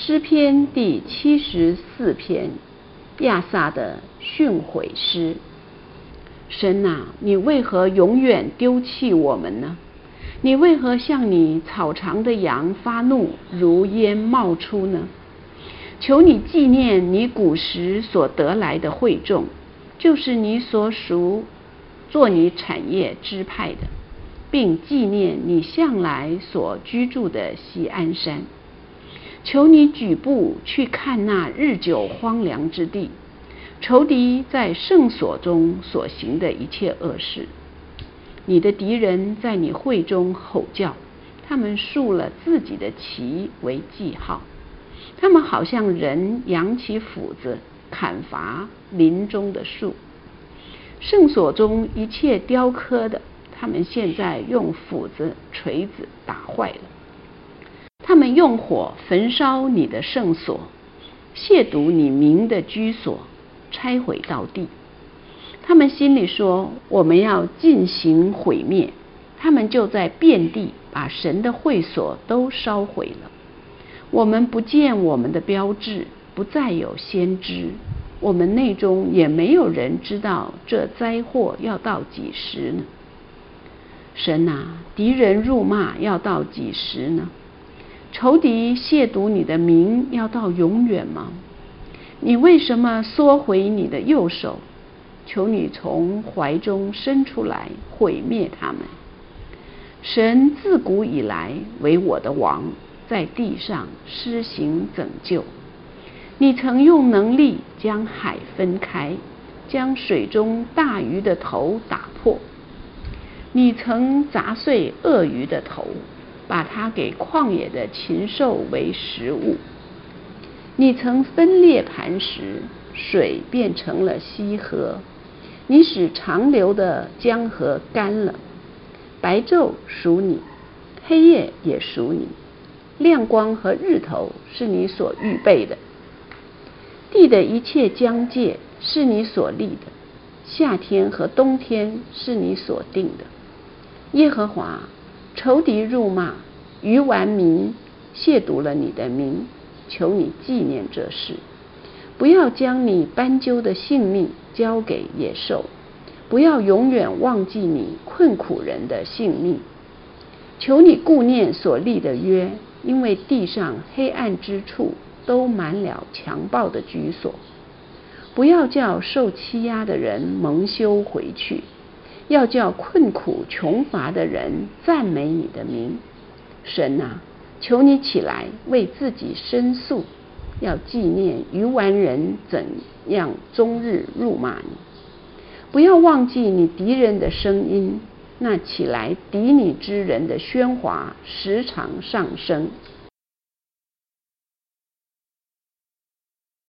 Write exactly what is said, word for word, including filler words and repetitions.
诗篇第七十四篇，亚萨的训诲诗。神啊，你为何永远丢弃我们呢？你为何向你草场的羊发怒，如烟冒出呢？求你纪念你古时所得来的会众，就是你所属做你产业支派的，并纪念你向来所居住的锡安山。求你举步去看那日久荒凉之地，仇敌在圣所中所行的一切恶事。你的敌人在你会中吼叫，他们竖了自己的旗为记号，他们好像人扬起斧子砍伐林中的树。圣所中一切雕刻的，他们现在用斧子锤子打坏了。他们用火焚烧你的圣所，亵渎你名的居所，拆毁到地。他们心里说，我们要进行毁灭，他们就在遍地把神的会所都烧毁了。我们不见我们的标志，不再有先知，我们内中也没有人知道这灾祸要到几时呢？神啊，敌人辱骂要到几时呢？仇敌亵渎你的名要到永远吗？你为什么缩回你的右手？求你从怀中伸出来，毁灭他们。神自古以来为我的王，在地上施行拯救。你曾用能力将海分开，将水中大鱼的头打破。你曾砸碎鳄鱼的头，把它给旷野的禽兽为食物。你曾分裂磐石，水变成了溪河。你使长流的江河干了。白昼属你，黑夜也属你，亮光和日头是你所预备的。地的一切疆界是你所立的，夏天和冬天是你所定的。耶和华，仇敌辱骂，愚顽民亵渎了你的名，求你纪念这事。不要将你斑鸠的性命交给野兽，不要永远忘记你困苦人的性命。求你顾念所立的约，因为地上黑暗之处都满了强暴的居所。不要叫受欺压的人蒙羞回去，要叫困苦穷乏的人赞美你的名。神啊，求你起来为自己申诉，要纪念愚顽人怎样终日辱骂你。不要忘记你敌人的声音，那起来敌你之人的喧哗时常上升。